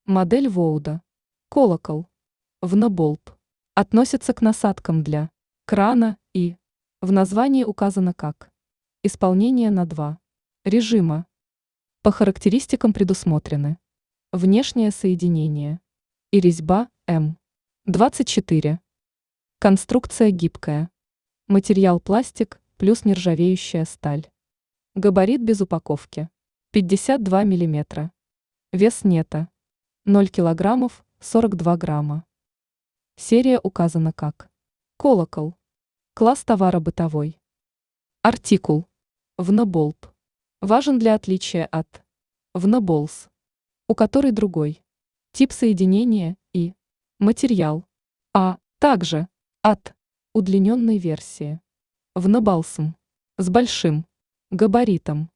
Модель Воуда. Колокол. Вноболб. Относится к насадкам для крана и в названии указано как исполнение на два режима. По характеристикам предусмотрены внешнее соединение и резьба М24. Конструкция гибкая. Материал пластик плюс нержавеющая сталь. Габарит без упаковки 52 мм. Вес нета 0 килограммов 42 грамма. Серия указана как колокол. Класс товара бытовой. Артикул. Вноболб. Важен для отличия от вноболс, у которой другой тип соединения и материал, а также от удлиненной версии внобалсм с большим габаритом.